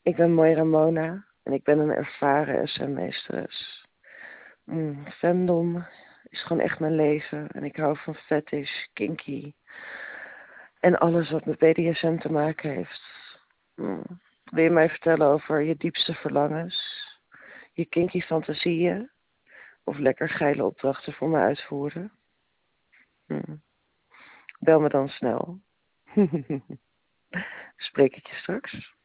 Ik ben Moira Mona en ik ben een ervaren SM-meesteres. Fandom is gewoon echt mijn leven en ik hou van fetish, kinky en alles wat met BDSM te maken heeft. Wil je mij vertellen over je diepste verlangens, je kinky fantasieën of lekker geile opdrachten voor me uitvoeren? Bel me dan snel. Spreek ik je straks?